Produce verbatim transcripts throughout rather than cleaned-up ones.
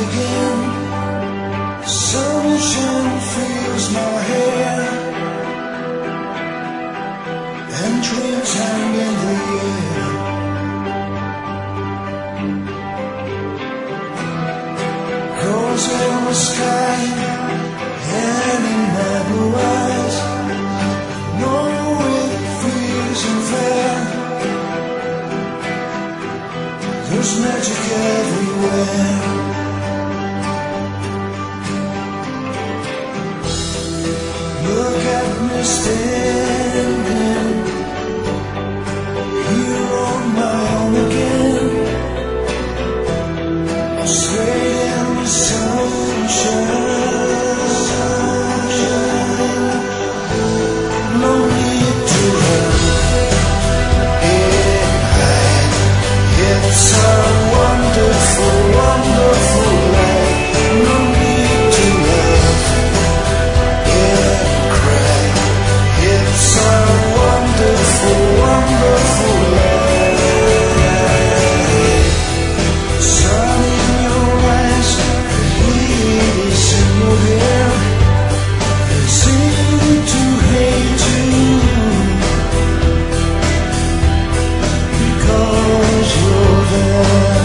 again. Sunshine fills my hair, and dreams hang in the air. Cause in the sky and in my blue eyes, no, it feels unfair. There's magic everywhere. Look at me standing here on my own again, straight in the sunshine. No need to run and hide. It's a wonderful, wonderful life. No need to love and cry. It's a wonderful, wonderful life. Sun in your eyes, breeze in your hair. They seem to hate you because you're there.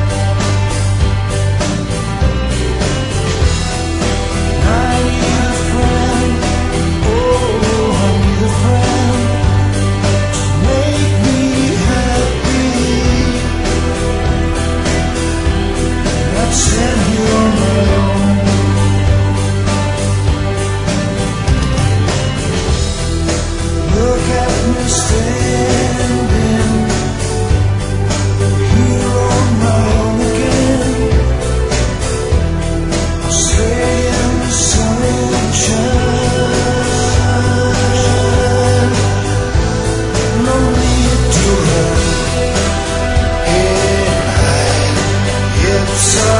I need a friend, oh, I need a friend to make me happy, not stand here on my own. Look at me standing here on my own again, straight in the sunshine. No need to run and hide. It's a